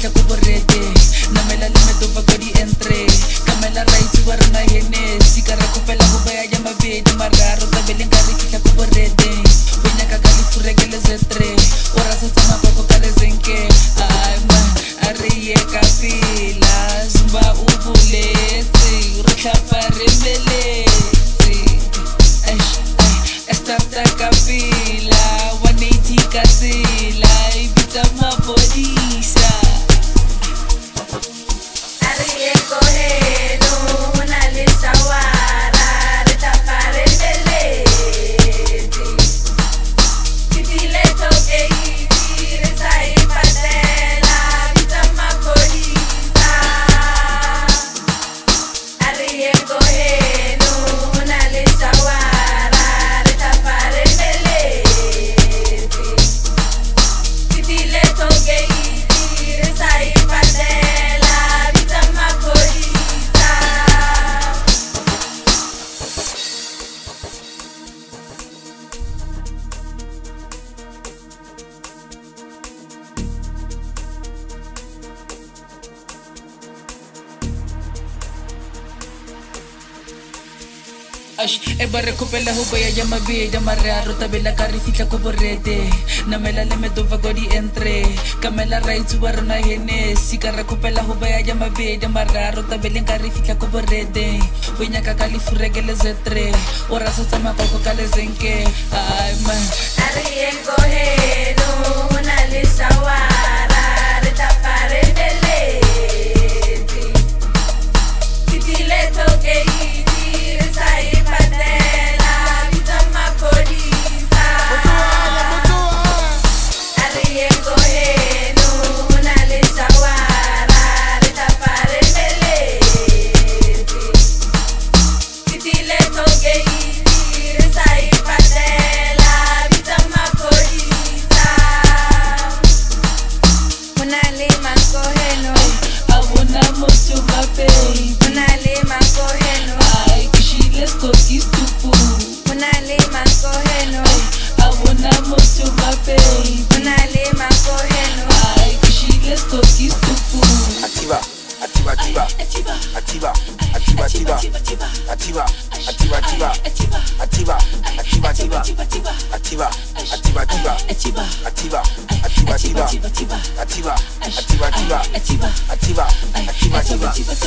fihla ko borete namela le medofa ko di entre kamela right wa rona Hennessy ka re kopela go baya ya mabedi mararo tabeleng ka re fihla ko borete bonya ka le fureke le zetre ora se tsama go ka le zenke ai man are ye ka fila zumba u buletse re tlhapa re meletse esta ka fila 180 ka sila ibitsa mapodisa are ye koheno na le shawara re tlhapa re meletse kitile toke re sai patela ibitsa mapodisa are ye koheno na le shawara re tlhapa re meletse kitile toke re sai patela ibitsa mapodisa e ba re kopela go baya ya mabedi mararo tabela ka re fihla ko borete namela le medova ko di entre kamela right wa rona Hennessy ka re kopela go baya ya mabedi mararo tabeleng ka re fihla ko borete bonya ka le fureke le zetre ora se tsama ko ka le zenke ai man are ye koheno na le shawara re tlhapa re meletse kitile toke re sai patela bitsa mapodisa are ye koheno na le shawara re tlhapa re meletse kitile toke re sai patela bitsa mapodisa mona le makoheno abona motho mape mona le makoheno ai kishile skokis tupu mona le makoheno abona motho mape mona le makoheno ai kishile skokis tupu Ativa, ativa, ativa, ativa, ativa, ativa, ativa, ativa, ativa, ativa, ativa, ativa, ativa, ativa, ativa, ativa, ativa, ativa, ativa, ativa,